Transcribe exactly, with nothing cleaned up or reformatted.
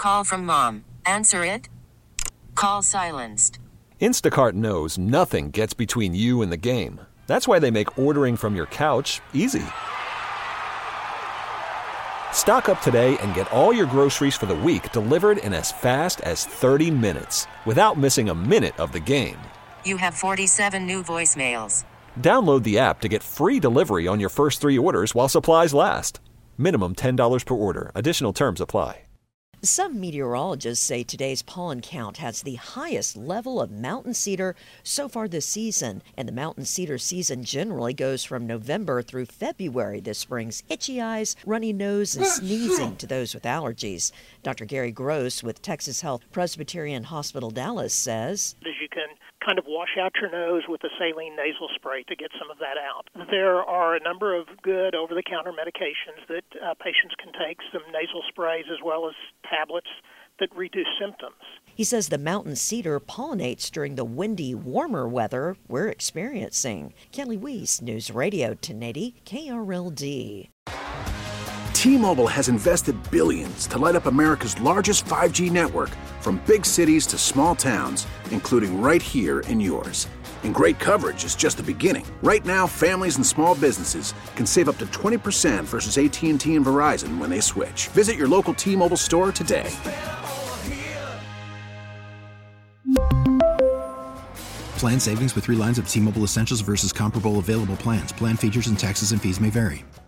call from mom. Answer it. Call silenced. Instacart knows nothing gets between you and the game. That's why they make ordering from your couch easy. Stock up today and get all your groceries for the week delivered in as fast as thirty minutes without missing a minute of the game. You have forty-seven new voicemails. Download the app to get free delivery on your first three orders while supplies last. Minimum ten dollars per order. Additional terms apply. Some meteorologists say today's pollen count has the highest level of mountain cedar so far this season, and the mountain cedar season generally goes from November through February. This brings itchy eyes, runny nose, and sneezing to those with allergies. Doctor Gary Gross with Texas Health Presbyterian Hospital Dallas says, as you can kind of wash out your nose with a saline nasal spray to get some of that out. There are a number of good over-the-counter medications that uh, patients can take, some nasal sprays as well as tablets that reduce symptoms. He says the mountain cedar pollinates during the windy, warmer weather we're experiencing. Kelly Weiss, News Radio ten eighty K R L D. T-Mobile has invested billions to light up America's largest five G network, from big cities to small towns, including right here in yours. And great coverage is just the beginning. Right now, families and small businesses can save up to twenty percent versus A T and T and Verizon when they switch. Visit your local T-Mobile store today. Plan savings with three lines of T-Mobile Essentials versus comparable available plans. Plan features and taxes and fees may vary.